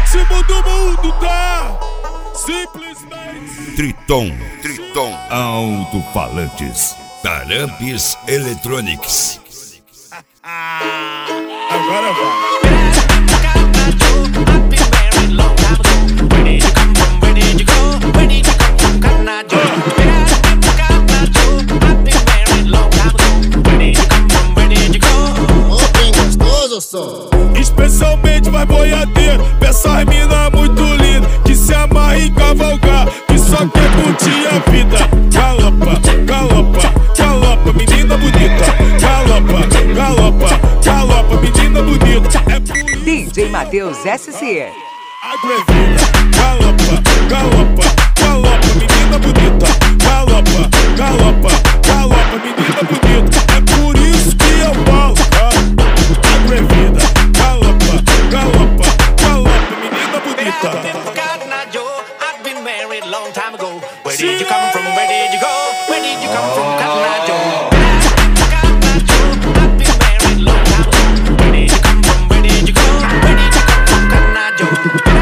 ritmo do mundo tá simplesmente Triton Alto-falantes, Tarampes Electronics. agora vai. Especialmente vai boiadeiro, peça as mina muito linda, que se amarra em cavalgar, que só quer curtir a vida. Galopa, galopa, galopa, menina bonita. Galopa, galopa, galopa, menina bonita. É por isso DJ Matheus SC. atrevida. Galopa, galopa, galopa, menina bonita. Galopa, galopa, galopa, menina bonita. É por isso que eu falo, atrevida. Galopa, galopa, galopa, menina bonita. I've been married long time ago. Where did you come from? Where did you go? Where did you come from, Cotton Eye Joe? I've been married long time ago. Where did you come from? Where did you go? Where did you come from, Cotton Eye Joe?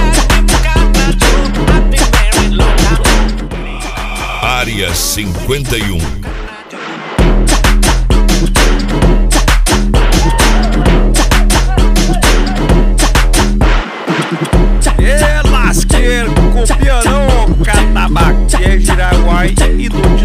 I've been married long time ago. Área 51. Lasqueiro, copianão, catabaque, Giraguai e do